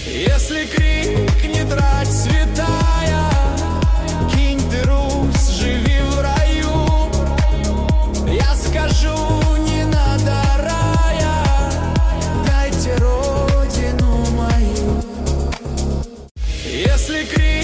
Если крикнет рать святая, кинь ты Русь, живи в раю. Я скажу, не надо рая, дайте родину мою. Если крикнет